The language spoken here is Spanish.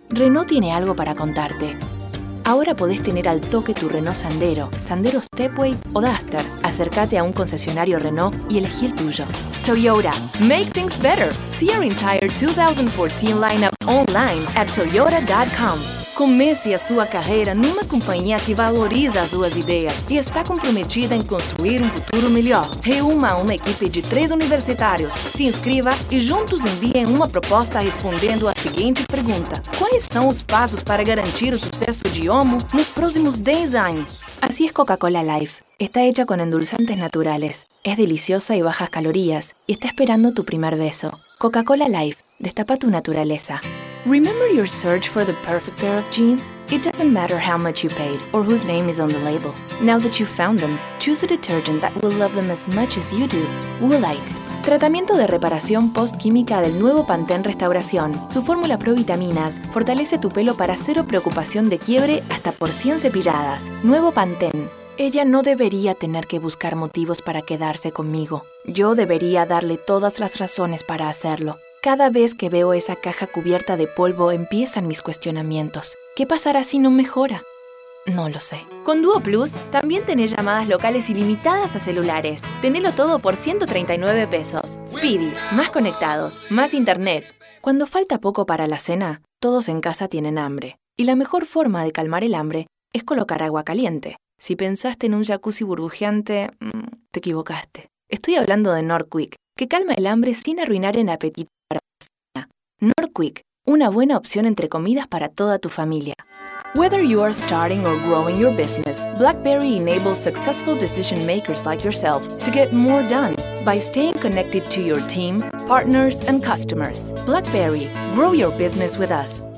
Renault tiene algo para contarte. Ahora podés tener al toque tu Renault Sandero, Sandero Stepway o Duster. Acércate a un concesionario Renault y elegí el tuyo. Toyota, make things better. See your entire 2014 lineup online at toyota.com. Comece a sua carreira numa companhia que valoriza as suas ideias e está comprometida em construir um futuro melhor. Reúna uma equipe de 3 universitários, se inscreva e juntos enviem uma proposta respondendo a seguinte pergunta: quais são os passos para garantir o sucesso de Omo nos próximos 10 años? Así es Coca-Cola Life. Está hecha con endulzantes naturales, es deliciosa y bajas calorías, y está esperando tu primer beso. Coca-Cola Life, destapa tu naturaleza. Remember your search for the perfect pair of jeans? It doesn't matter how much you paid or whose name is on the label. Now that you've found them, choose a detergent that will love them as much as you do. Woolite. Tratamiento de reparación post-química del nuevo Pantene Restauración. Su fórmula provitaminas fortalece tu pelo para cero preocupación de quiebre hasta por 100 cepilladas. Nuevo Pantene. Ella no debería tener que buscar motivos para quedarse conmigo. Yo debería darle todas las razones para hacerlo. Cada vez que veo esa caja cubierta de polvo empiezan mis cuestionamientos. ¿Qué pasará si no mejora? No lo sé. Con Duo Plus también tenés llamadas locales ilimitadas a celulares. Tenelo todo por 139 pesos. Speedy, más conectados, más internet. Cuando falta poco para la cena, todos en casa tienen hambre. Y la mejor forma de calmar el hambre es colocar agua caliente. Si pensaste en un jacuzzi burbujeante, te equivocaste. Estoy hablando de Norquick, que calma el hambre sin arruinar el apetito para la cena. Norquick, una buena opción entre comidas para toda tu familia. Whether you are starting or growing your business, BlackBerry enables successful decision makers like yourself to get more done by staying connected to your team, partners, and customers. BlackBerry, grow your business with us.